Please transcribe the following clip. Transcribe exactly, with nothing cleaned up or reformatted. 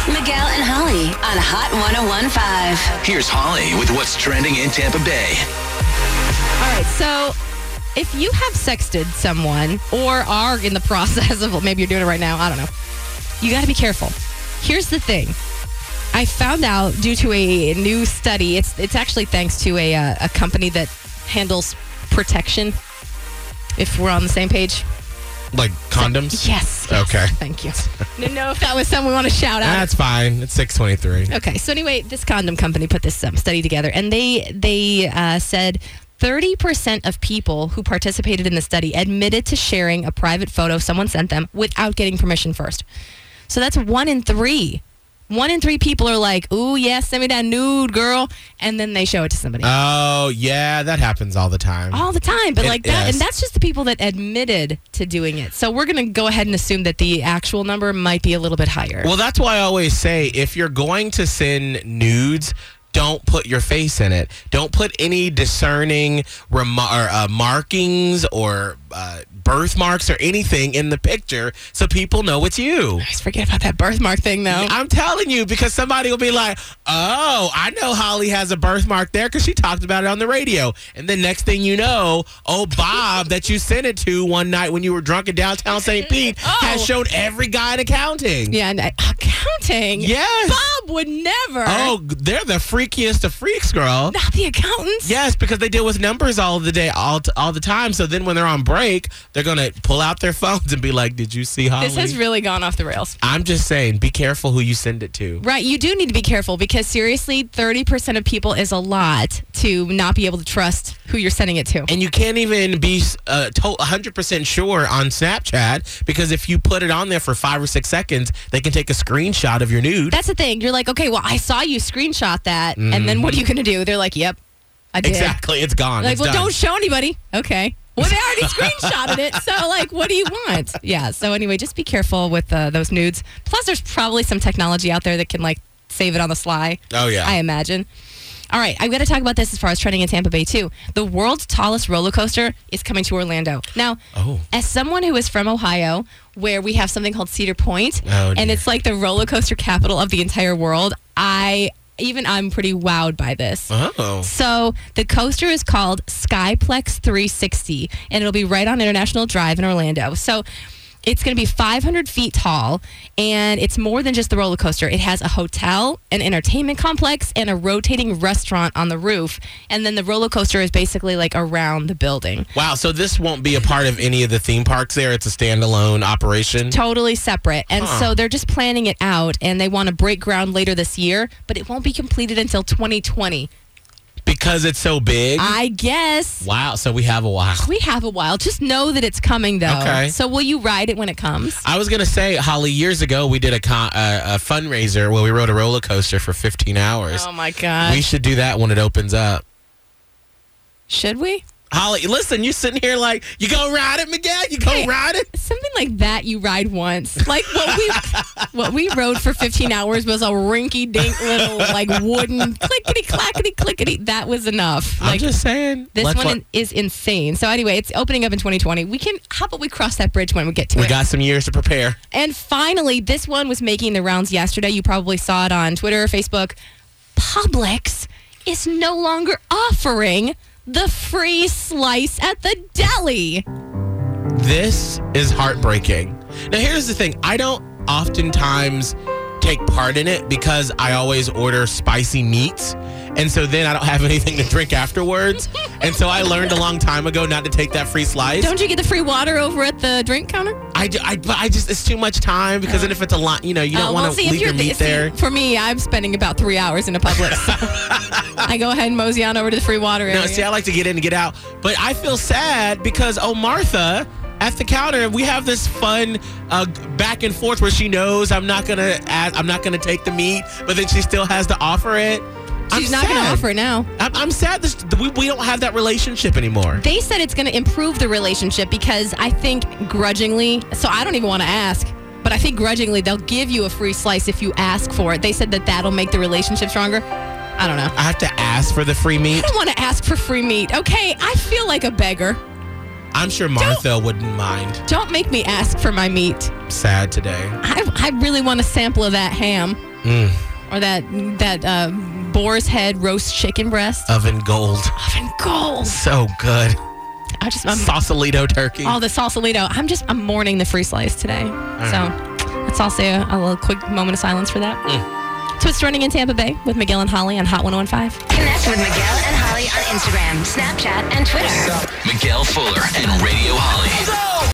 Miguel and Holly on Hot one oh one point five. Here's Holly with what's trending in Tampa Bay. All right, so if you have sexted someone or are in the process of, maybe you're doing it right now, I don't know, you got to be careful. Here's the thing. I found out due to a new study, it's it's actually thanks to a, uh, a company that handles protection, if we're on the same page. Like condoms? So, yes, yes. Okay. Thank you. Didn't know if that was something we want to shout out. That's fine. It's six twenty-three. Okay, so anyway, this condom company put this um, study together, and they they uh, said thirty percent of people who participated in the study admitted to sharing a private photo someone sent them without getting permission first. So that's one in three. One in three people are like, ooh, yeah, send me that nude, girl. And then they show it to somebody. Oh, yeah, that happens all the time. All the time. But It- like that, yes. and that's just the people that admitted to doing it. So we're going to go ahead and assume that the actual number might be a little bit higher. Well, that's why I always say if you're going to send nudes, don't put your face in it. Don't put any discerning rem- or, uh, markings or uh, birthmarks or anything in the picture so people know it's you. Always forget about that birthmark thing, though. I'm telling you, because somebody will be like, oh, I know Holly has a birthmark there because she talked about it on the radio. And then next thing you know, oh, Bob that you sent it to one night when you were drunk in downtown Saint Pete Oh. has showed every guy in accounting. Yeah, and, uh, accounting. Yes. Bob would never. Oh, they're the freakiest of freaks, girl. Not the accountants. Yes, because they deal with numbers all the day, all t- all the time. So then when they're on break, they're going to pull out their phones and be like, did you see Holly? This has really gone off the rails. I'm just saying, be careful who you send it to. Right, you do need to be careful because seriously, thirty percent of people is a lot to not be able to trust who you're sending it to. And you can't even be uh, to- one hundred percent sure on Snapchat because if you put it on there for five or six seconds, they can take a screenshot of your nude. That's the thing. You're like, okay, well, I saw you screenshot that, and then what are you going to do? They're like, yep, I did. Exactly, it's gone. Like, it's well, done. don't show anybody. Okay. Well, they already screenshotted it, so, like, what do you want? Yeah, so anyway, just be careful with uh, those nudes. Plus, there's probably some technology out there that can, like, save it on the sly. Oh, yeah. I imagine. All right, I've got to talk about this as far as trending in Tampa Bay, too. The world's tallest roller coaster is coming to Orlando. Now, Oh. as someone who is from Ohio, where we have something called Cedar Point, Oh, and dear. it's like the roller coaster capital of the entire world, I... Even I'm pretty wowed by this. Oh. So the coaster is called Skyplex three sixty, and it'll be right on International Drive in Orlando. So it's going to be five hundred feet tall, and it's more than just the roller coaster. It has a hotel, an entertainment complex, and a rotating restaurant on the roof. And then the roller coaster is basically like around the building. Wow, so this won't be a part of any of the theme parks there? It's a standalone operation? Totally separate. And Huh. so they're just planning it out, and they want to break ground later this year, but it won't be completed until twenty twenty. Because it's so big? I guess. Wow, so we have a while. We have a while. Just know that it's coming, though. Okay. So will you ride it when it comes? I was going to say, Holly, years ago we did a, con- uh, a fundraiser where we rode a roller coaster for fifteen hours. Oh, my God. We should do that when it opens up. Should we? Holly, listen, you're sitting here like, you gonna ride it, Miguel? You gonna Hey. ride it? Something like that you ride once. Like what we what we rode for fifteen hours was a rinky-dink little like wooden clickety-clackety clickety. That was enough. I'm Like just saying. this let's one let- is insane. So anyway, it's opening up in twenty twenty. We can, how about we cross that bridge when we get to we it? got some years to prepare. And finally, this one was making the rounds yesterday. You probably saw it on Twitter or Facebook. Publix is no longer offering the free slice at the deli. This is heartbreaking. Now, here's the thing. I don't oftentimes take part in it because I always order spicy meats. And so then I don't have anything to drink afterwards. And so I learned a long time ago not to take that free slice. Don't you get the free water over at the drink counter? I, ju- I, but I just, it's too much time because then if it's a lot, you know, you don't Uh, want well, to see, if leave your you're the- meat see, there. For me, I'm spending about three hours in a Publix. So I go ahead and mosey on over to the free water area. No, see, I like to get in and get out. But I feel sad because, oh, Martha, at the counter, we have this fun uh, back and forth where she knows I'm not gonna add, I'm not gonna take the meat, but then she still has to offer it. She's I'm not going to sad. offer it now. I'm, I'm sad this, we, we don't have that relationship anymore. They said it's going to improve the relationship because I think grudgingly, so I don't even want to ask, but I think grudgingly they'll give you a free slice if you ask for it. They said that that'll make the relationship stronger. I don't know. I have to ask for the free I meat. don't want to ask for free meat. Okay, I feel like a beggar. I'm sure Martha wouldn't mind. Don't make me ask for my meat. Sad today. I, I really want a sample of that ham. Mm. Or that that uh, boar's head roast chicken breast. Oven gold. Oven gold. So good. I just I'm, Sausalito turkey. Oh, the Sausalito. I'm just I'm mourning the free slice today. All so right. let's all say a, a little quick moment of silence for that. Mm. So it's running in Tampa Bay with Miguel and Holly on Hot one oh one five. Connect with Miguel and Holly on Instagram, Snapchat, and Twitter. Miguel Fuller and Radio Holly.